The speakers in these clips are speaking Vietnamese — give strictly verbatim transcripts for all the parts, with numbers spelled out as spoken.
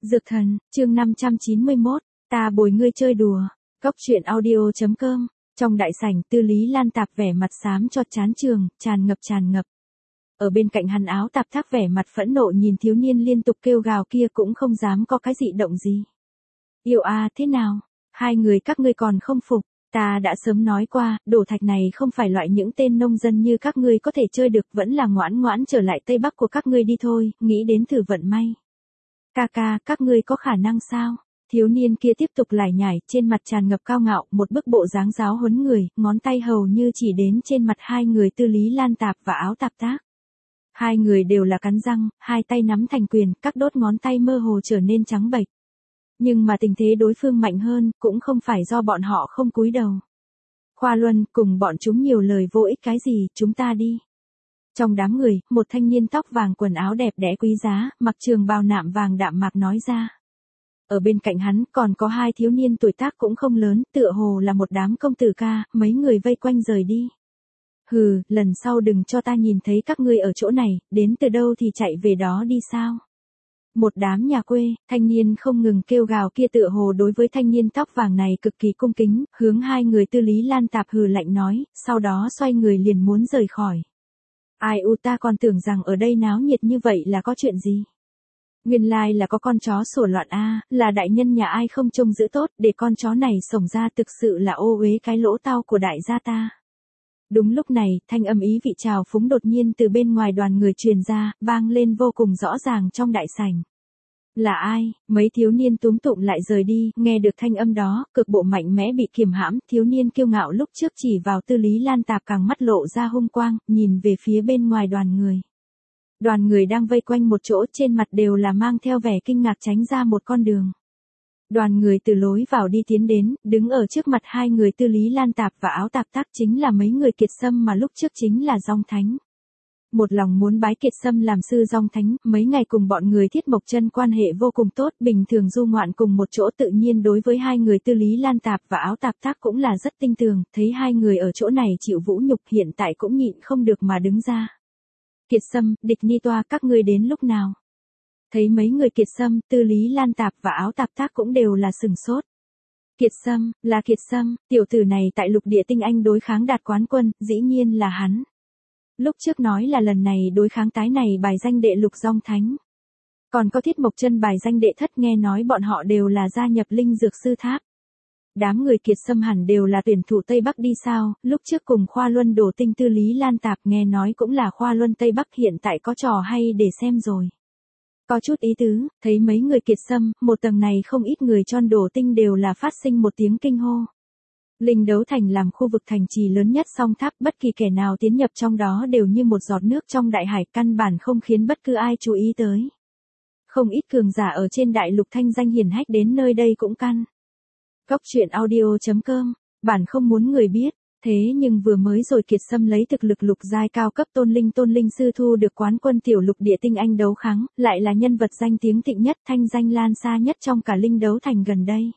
Dược thần, chương năm trăm chín mươi mốt, ta bồi ngươi chơi đùa. Cốc truyện audio chấm com. Trong đại sảnh, Tư Lý Lan Tạp vẻ mặt xám cho chán trường, tràn ngập tràn ngập. Ở bên cạnh hắn Áo Tạp Thác vẻ mặt phẫn nộ nhìn thiếu niên liên tục kêu gào kia cũng không dám có cái dị động gì. Yêu a, thế nào? Hai người các ngươi còn không phục. Ta đã sớm nói qua, đổ thạch này không phải loại những tên nông dân như các ngươi có thể chơi được, vẫn là ngoãn ngoãn trở lại Tây Bắc của các ngươi đi thôi, nghĩ đến thử vận may. Ca ca, các ngươi có khả năng sao? Thiếu niên kia tiếp tục lải nhải, trên mặt tràn ngập cao ngạo, một bức bộ dáng giáo huấn người, ngón tay hầu như chỉ đến trên mặt hai người Tư Lý Lan Tạp và Áo Tạp Thác. Hai người đều là cắn răng, hai tay nắm thành quyền, các đốt ngón tay mơ hồ trở nên trắng bệch. Nhưng mà tình thế đối phương mạnh hơn, cũng không phải do bọn họ không cúi đầu. Khoa Luân, cùng bọn chúng nhiều lời vô ích cái gì, chúng ta đi. Trong đám người, một thanh niên tóc vàng quần áo đẹp đẽ quý giá, mặc trường bào nạm vàng đạm mạc nói ra. Ở bên cạnh hắn còn có hai thiếu niên tuổi tác cũng không lớn, tựa hồ là một đám công tử ca, mấy người vây quanh rời đi. Hừ, lần sau đừng cho ta nhìn thấy các ngươi ở chỗ này, đến từ đâu thì chạy về đó đi sao. Một đám nhà quê, thanh niên không ngừng kêu gào kia tựa hồ đối với thanh niên tóc vàng này cực kỳ cung kính, hướng hai người Tư Lý Lan Tạp hừ lạnh nói, sau đó xoay người liền muốn rời khỏi. Ai u, ta còn tưởng rằng ở đây náo nhiệt như vậy là có chuyện gì. Nguyên lai là có con chó sủa loạn a, là đại nhân nhà ai không trông giữ tốt, để con chó này xổng ra thực sự là ô uế cái lỗ tao của đại gia ta. Đúng lúc này, thanh âm ý vị trào phúng đột nhiên từ bên ngoài đoàn người truyền ra, vang lên vô cùng rõ ràng trong đại sảnh. Là ai? Mấy thiếu niên túm tụm lại rời đi, nghe được thanh âm đó, cực bộ mạnh mẽ bị kiềm hãm, thiếu niên kiêu ngạo lúc trước chỉ vào Tư Lý Lan Tạp càng mắt lộ ra hung quang, nhìn về phía bên ngoài đoàn người. Đoàn người đang vây quanh một chỗ, trên mặt đều là mang theo vẻ kinh ngạc tránh ra một con đường. Đoàn người từ lối vào đi tiến đến, đứng ở trước mặt hai người Tư Lý Lan Tạp và Áo Tạp Thác chính là mấy người Kiệt Sâm mà lúc trước chính là Dòng Thánh. Một lòng muốn bái Kiệt Sâm làm sư Dòng Thánh, mấy ngày cùng bọn người Thiết Mộc Chân quan hệ vô cùng tốt, bình thường du ngoạn cùng một chỗ, tự nhiên đối với hai người Tư Lý Lan Tạp và Áo Tạp Thác cũng là rất tinh tường, thấy hai người ở chỗ này chịu vũ nhục hiện tại cũng nhịn không được mà đứng ra. Kiệt Sâm, Địch Ni Toa, các ngươi đến lúc nào? Thấy mấy người Kiệt Sâm, Tư Lý Lan Tạp và Áo Tạp Thác cũng đều là sừng sốt. Kiệt Sâm, là Kiệt Sâm, tiểu tử này tại lục địa tinh anh đối kháng đạt quán quân, dĩ nhiên là hắn. Lúc trước nói là lần này đối kháng tái này bài danh đệ lục Dòng Thánh. Còn có Thiết Mộc Chân bài danh đệ thất, nghe nói bọn họ đều là gia nhập Linh Dược Sư Tháp. Đám người Kiệt Sâm hẳn đều là tuyển thủ Tây Bắc đi sao, lúc trước cùng Khoa Luân đổ tinh Tư Lý Lan Tạp nghe nói cũng là Khoa Luân Tây Bắc, hiện tại có trò hay để xem rồi. Có chút ý tứ, thấy mấy người Kiệt Sâm, một tầng này không ít người tròn đổ tinh đều là phát sinh một tiếng kinh hô. Linh Đấu Thành làm khu vực thành trì lớn nhất song tháp, bất kỳ kẻ nào tiến nhập trong đó đều như một giọt nước trong đại hải, căn bản không khiến bất cứ ai chú ý tới. Không ít cường giả ở trên đại lục thanh danh hiển hách đến nơi đây cũng căn. Cốc truyện audio chấm com, bản không muốn người biết, thế nhưng vừa mới rồi Kiệt Sâm lấy thực lực lục giai cao cấp tôn linh tôn linh sư thu được quán quân tiểu lục địa tinh anh đấu kháng, lại là nhân vật danh tiếng thịnh nhất, thanh danh lan xa nhất trong cả Linh Đấu Thành gần đây.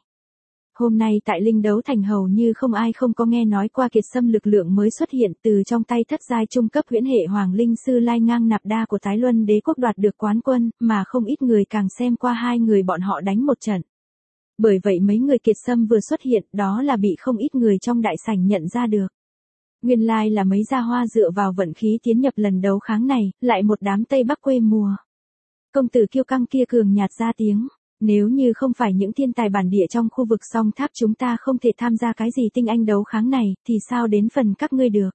Hôm nay tại Linh Đấu Thành hầu như không ai không có nghe nói qua Kiệt Sâm lực lượng mới xuất hiện từ trong tay thất giai trung cấp huyễn hệ hoàng linh sư Lai Ngang Nạp Đa của Tái Luân Đế quốc đoạt được quán quân, mà không ít người càng xem qua hai người bọn họ đánh một trận. Bởi vậy mấy người Kiệt Sâm vừa xuất hiện, đó là bị không ít người trong đại sảnh nhận ra được. Nguyên lai là mấy gia hoa dựa vào vận khí tiến nhập lần đấu kháng này, lại một đám Tây Bắc quê mùa. Công tử kiêu căng kia cường nhạt ra tiếng, nếu như không phải những thiên tài bản địa trong khu vực song tháp chúng ta không thể tham gia cái gì tinh anh đấu kháng này, thì sao đến phần các ngươi được.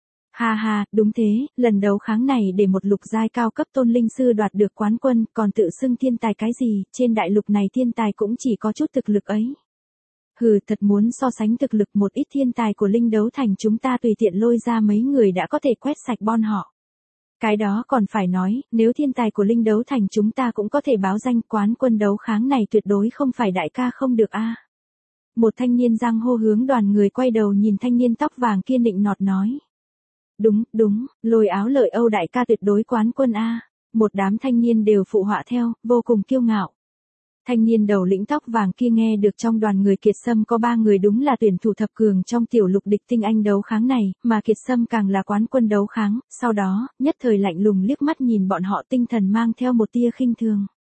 Ha ha, đúng thế, lần đấu kháng này để một lục giai cao cấp tôn linh sư đoạt được quán quân, còn tự xưng thiên tài cái gì, trên đại lục này thiên tài cũng chỉ có chút thực lực ấy. Hừ, thật muốn so sánh thực lực một ít thiên tài của Linh Đấu Thành chúng ta tùy tiện lôi ra mấy người đã có thể quét sạch bon họ. Cái đó còn phải nói, nếu thiên tài của Linh Đấu Thành chúng ta cũng có thể báo danh, quán quân đấu kháng này tuyệt đối không phải đại ca không được a. Một thanh niên giang hô hướng đoàn người quay đầu nhìn thanh niên tóc vàng kia nịnh nọt nói. Đúng, đúng, Lôi Áo Lợi Âu đại ca tuyệt đối quán quân a. Một đám thanh niên đều phụ họa theo, vô cùng kiêu ngạo. Thanh niên đầu lĩnh tóc vàng kia nghe được trong đoàn người Kiệt Sâm có ba người đúng là tuyển thủ thập cường trong tiểu lục địch tinh anh đấu kháng này, mà Kiệt Sâm càng là quán quân đấu kháng, sau đó, nhất thời lạnh lùng liếc mắt nhìn bọn họ, tinh thần mang theo một tia khinh thường.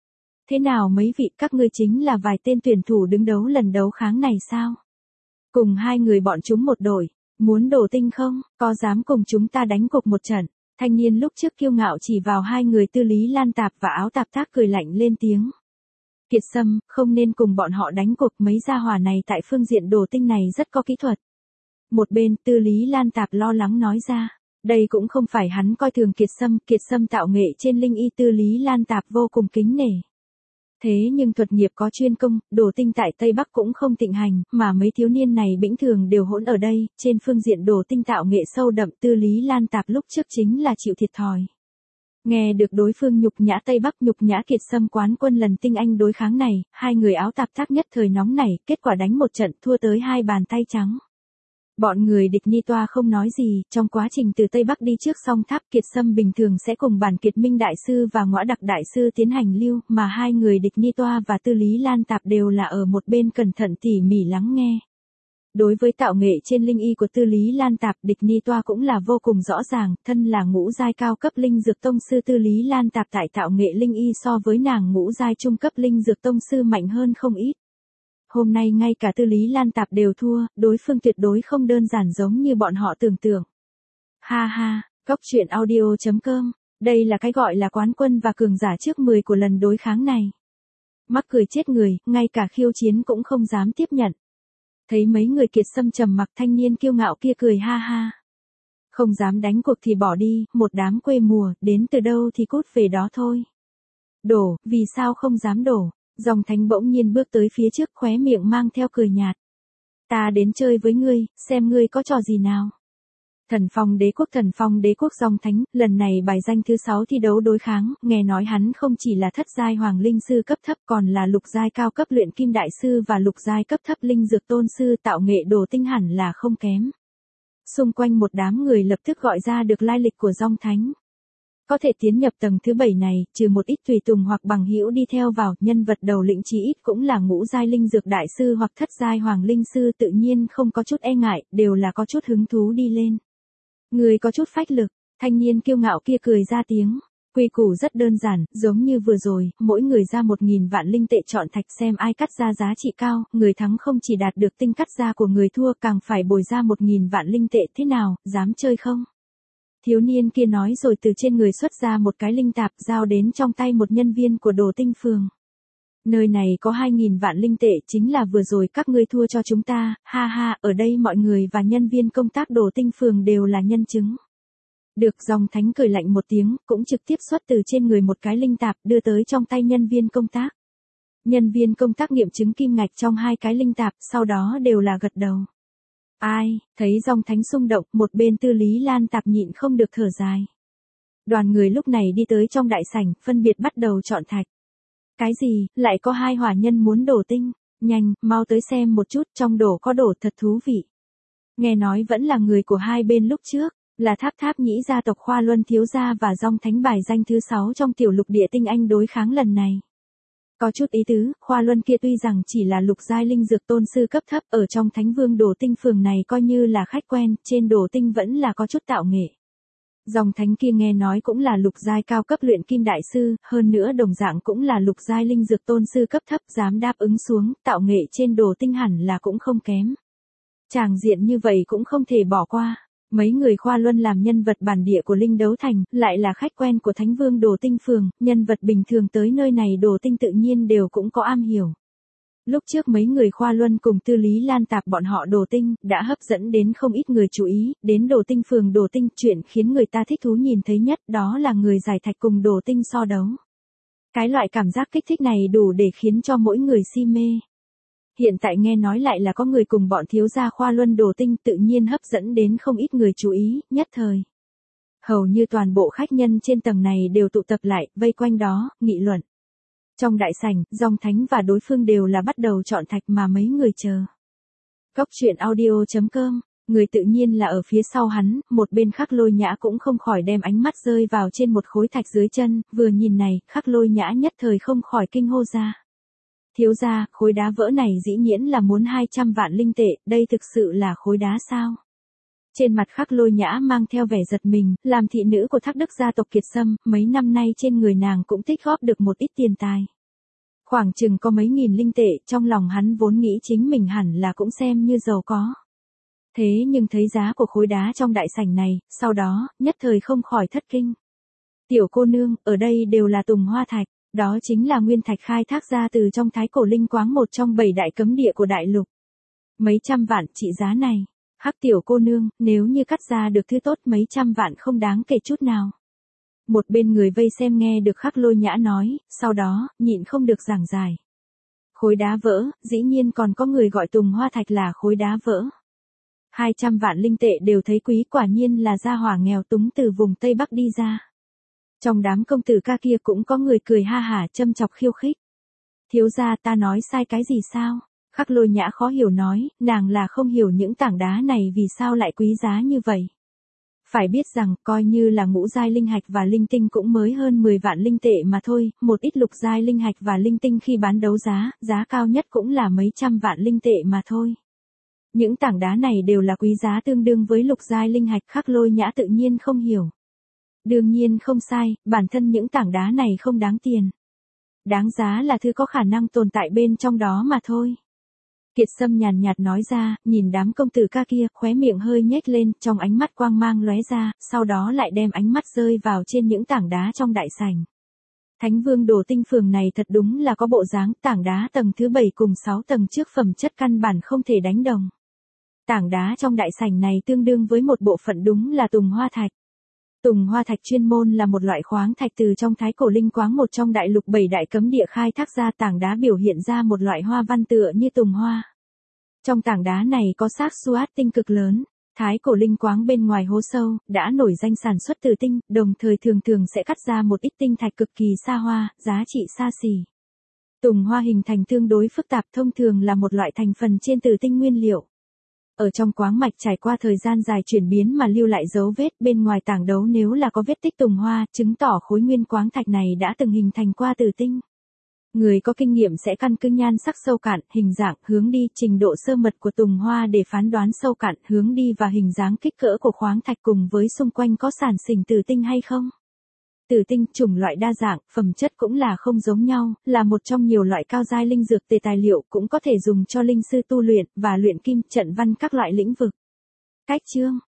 Thế nào mấy vị, các ngươi chính là vài tên tuyển thủ đứng đấu lần đấu kháng này sao? Cùng hai người bọn chúng một đội, muốn đổ tinh không, có dám cùng chúng ta đánh cuộc một trận? Thanh niên lúc trước kiêu ngạo chỉ vào hai người Tư Lý Lan Tạp và Áo Tạp Thác cười lạnh lên tiếng. Kiệt Sâm, không nên cùng bọn họ đánh cuộc, mấy gia hỏa này tại phương diện đổ tinh này rất có kỹ thuật. Một bên, Tư Lý Lan Tạp lo lắng nói ra. Đây cũng không phải hắn coi thường Kiệt Sâm, Kiệt Sâm tạo nghệ trên linh y Tư Lý Lan Tạp vô cùng kính nể. Thế nhưng thuật nghiệp có chuyên công, đổ tinh tại Tây Bắc cũng không thịnh hành, mà mấy thiếu niên này bĩnh thường đều hỗn ở đây, trên phương diện đổ tinh tạo nghệ sâu đậm Tư Lý Lan Tạp lúc trước chính là chịu thiệt thòi. Nghe được đối phương nhục nhã Tây Bắc, nhục nhã Kiệt Sâm quán quân lần tinh anh đối kháng này, hai người Áo Tạp Thác nhất thời nóng nảy, kết quả đánh một trận thua tới hai bàn tay trắng. Bọn người địch Ni Toa không nói gì, trong quá trình từ Tây Bắc đi trước song tháp Kiệt Sâm bình thường sẽ cùng bản Kiệt Minh Đại Sư và Ngõa Đặc Đại Sư tiến hành lưu, mà hai người địch Ni Toa và Tư Lý Lan Tạp đều là ở một bên cẩn thận tỉ mỉ lắng nghe. Đối với tạo nghệ trên linh y của Tư Lý Lan Tạp, địch Ni Toa cũng là vô cùng rõ ràng, thân là ngũ giai cao cấp linh dược tông sư Tư Lý Lan Tạp tại tạo nghệ linh y so với nàng ngũ giai trung cấp linh dược tông sư mạnh hơn không ít. Hôm nay ngay cả Tư Lý Lan Tạp đều thua, đối phương tuyệt đối không đơn giản giống như bọn họ tưởng tượng. Ha ha, Góc Truyện Audio chấm com, đây là cái gọi là quán quân và cường giả trước mười của lần đối kháng này. Mắc cười chết người, ngay cả khiêu chiến cũng không dám tiếp nhận. Thấy mấy người Kiệt Sâm trầm mặc, thanh niên kiêu ngạo kia cười ha ha. Không dám đánh cuộc thì bỏ đi, một đám quê mùa, đến từ đâu thì cút về đó thôi. Đổ, vì sao không dám đổ? Dòng Thánh bỗng nhiên bước tới phía trước, khóe miệng mang theo cười nhạt. Ta đến chơi với ngươi, xem ngươi có trò gì nào. Thần Phong Đế Quốc Thần Phong Đế Quốc Dòng Thánh, lần này bài danh thứ sáu thi đấu đối kháng, nghe nói hắn không chỉ là thất giai hoàng linh sư cấp thấp còn là lục giai cao cấp luyện kim đại sư và lục giai cấp thấp linh dược tôn sư, tạo nghệ đồ tinh hẳn là không kém. Xung quanh một đám người lập tức gọi ra được lai lịch của Dòng Thánh. Có thể tiến nhập tầng thứ bảy này, trừ một ít tùy tùng hoặc bằng hữu đi theo vào, nhân vật đầu lĩnh chí ít cũng là ngũ giai linh dược đại sư hoặc thất giai hoàng linh sư, tự nhiên không có chút e ngại, đều là có chút hứng thú đi lên. Người có chút phách lực, thanh niên kiêu ngạo kia cười ra tiếng. Quy củ rất đơn giản, giống như vừa rồi, mỗi người ra một nghìn vạn linh tệ chọn thạch xem ai cắt ra giá trị cao, người thắng không chỉ đạt được tinh cắt ra của người thua, càng phải bồi ra một nghìn vạn linh tệ, thế nào, dám chơi không? Thiếu niên kia nói rồi từ trên người xuất ra một cái linh tạp, giao đến trong tay một nhân viên của Đồ Tinh Phường. Nơi này có hai nghìn vạn linh tệ, chính là vừa rồi các ngươi thua cho chúng ta, ha ha, ở đây mọi người và nhân viên công tác Đồ Tinh Phường đều là nhân chứng. Được, Dòng Thánh cười lạnh một tiếng, cũng trực tiếp xuất từ trên người một cái linh tạp, đưa tới trong tay nhân viên công tác. Nhân viên công tác nghiệm chứng kim ngạch trong hai cái linh tạp, sau đó đều là gật đầu. Ai, thấy Dòng Thánh xung động, một bên Tư Lý Lan Tạp nhịn không được thở dài. Đoàn người lúc này đi tới trong đại sảnh, phân biệt bắt đầu chọn thạch. Cái gì, lại có hai hỏa nhân muốn đổ tinh, nhanh, mau tới xem một chút, trong đổ có đổ thật thú vị. Nghe nói vẫn là người của hai bên lúc trước, là Tháp Tháp Nhĩ gia tộc Khoa Luân thiếu gia và Dòng Thánh bài danh thứ sáu trong tiểu lục địa tinh anh đối kháng lần này. Có chút ý tứ, Khoa Luân kia tuy rằng chỉ là lục giai linh dược tôn sư cấp thấp, ở trong Thánh Vương Đồ Tinh Phường này coi như là khách quen, trên Đồ Tinh vẫn là có chút tạo nghệ. Dòng Thánh kia nghe nói cũng là lục giai cao cấp luyện kim đại sư, hơn nữa đồng dạng cũng là lục giai linh dược tôn sư cấp thấp, dám đáp ứng xuống, tạo nghệ trên Đồ Tinh hẳn là cũng không kém. Tràng diện như vậy cũng không thể bỏ qua. Mấy người Khoa Luân làm nhân vật bản địa của Linh Đấu Thành, lại là khách quen của Thánh Vương Đồ Tinh Phường, nhân vật bình thường tới nơi này Đồ Tinh tự nhiên đều cũng có am hiểu. Lúc trước mấy người Khoa Luân cùng Tư Lý Lan Tạp bọn họ Đồ Tinh, đã hấp dẫn đến không ít người chú ý, đến Đồ Tinh Phường Đồ Tinh, chuyện khiến người ta thích thú nhìn thấy nhất đó là người giải thạch cùng Đồ Tinh so đấu. Cái loại cảm giác kích thích này đủ để khiến cho mỗi người si mê. Hiện tại nghe nói lại là có người cùng bọn thiếu gia Khoa Luân Đồ Tinh, tự nhiên hấp dẫn đến không ít người chú ý, nhất thời. Hầu như toàn bộ khách nhân trên tầng này đều tụ tập lại, vây quanh đó, nghị luận. Trong đại sảnh, Dòng Thánh và đối phương đều là bắt đầu chọn thạch mà mấy người chờ. Góc Truyện Audio chấm com, người tự nhiên là ở phía sau hắn, một bên Khắc Lôi Nhã cũng không khỏi đem ánh mắt rơi vào trên một khối thạch dưới chân, vừa nhìn này, Khắc Lôi Nhã nhất thời không khỏi kinh hô ra. Thiếu gia, khối đá vỡ này dĩ nhiên là muốn hai trăm vạn linh tệ, đây thực sự là khối đá sao? Trên mặt Khắc Lôi Nhã mang theo vẻ giật mình, làm thị nữ của Thác Đức gia tộc Kiệt Sâm, mấy năm nay trên người nàng cũng tích góp được một ít tiền tài. Khoảng chừng có mấy nghìn linh tệ, trong lòng hắn vốn nghĩ chính mình hẳn là cũng xem như giàu có. Thế nhưng thấy giá của khối đá trong đại sảnh này, sau đó, nhất thời không khỏi thất kinh. Tiểu cô nương, ở đây đều là tùng hoa thạch, đó chính là nguyên thạch khai thác ra từ trong thái cổ linh quáng, một trong bảy đại cấm địa của đại lục. Mấy trăm vạn trị giá này, hắc tiểu cô nương, nếu như cắt ra được thứ tốt mấy trăm vạn không đáng kể chút nào. Một bên người vây xem nghe được Khắc Lôi Nhã nói, sau đó, nhịn không được giảng giải. Khối đá vỡ, dĩ nhiên còn có người gọi tùng hoa thạch là khối đá vỡ. Hai trăm vạn linh tệ đều thấy quý, quả nhiên là gia hỏa nghèo túng từ vùng Tây Bắc đi ra. Trong đám công tử ca kia cũng có người cười ha hả châm chọc khiêu khích. Thiếu gia, ta nói sai cái gì sao? Khắc Lôi Nhã khó hiểu nói, nàng là không hiểu những tảng đá này vì sao lại quý giá như vậy. Phải biết rằng, coi như là ngũ giai linh hạch và linh tinh cũng mới hơn mười vạn linh tệ mà thôi, một ít lục giai linh hạch và linh tinh khi bán đấu giá, giá cao nhất cũng là mấy trăm vạn linh tệ mà thôi. Những tảng đá này đều là quý giá tương đương với lục giai linh hạch, Khắc Lôi Nhã tự nhiên không hiểu. Đương nhiên không sai, bản thân những tảng đá này không đáng tiền. Đáng giá là thứ có khả năng tồn tại bên trong đó mà thôi. Kiệt Sâm nhàn nhạt nói ra, nhìn đám công tử ca kia, khóe miệng hơi nhếch lên, trong ánh mắt quang mang lóe ra, sau đó lại đem ánh mắt rơi vào trên những tảng đá trong đại sảnh. Thánh Vương Đồ Tinh Phường này thật đúng là có bộ dáng, tảng đá tầng thứ bảy cùng sáu tầng trước phẩm chất căn bản không thể đánh đồng. Tảng đá trong đại sảnh này tương đương với một bộ phận đúng là tùng hoa thạch. Tùng hoa thạch chuyên môn là một loại khoáng thạch từ trong thái cổ linh quáng, một trong đại lục bảy đại cấm địa khai thác ra. Tảng đá biểu hiện ra một loại hoa văn tựa như tùng hoa. Trong tảng đá này có xác suat tinh cực lớn. Thái cổ linh quáng bên ngoài hố sâu, đã nổi danh sản xuất từ tinh, đồng thời thường thường sẽ cắt ra một ít tinh thạch cực kỳ xa hoa, giá trị xa xỉ. Tùng hoa hình thành tương đối phức tạp, thông thường là một loại thành phần trên từ tinh nguyên liệu. Ở trong quáng mạch trải qua thời gian dài chuyển biến mà lưu lại dấu vết, bên ngoài tảng đấu nếu là có vết tích tùng hoa, chứng tỏ khối nguyên quáng thạch này đã từng hình thành qua từ tinh. Người có kinh nghiệm sẽ căn cứ nhan sắc, sâu cạn, hình dạng, hướng đi, trình độ sơ mật của tùng hoa để phán đoán sâu cạn, hướng đi và hình dáng kích cỡ của khoáng thạch cùng với xung quanh có sản sinh từ tinh hay không. Tử tinh, chủng loại đa dạng, phẩm chất cũng là không giống nhau, là một trong nhiều loại cao giai linh dược tề tài liệu, cũng có thể dùng cho linh sư tu luyện và luyện kim, trận văn các loại lĩnh vực. Cách chương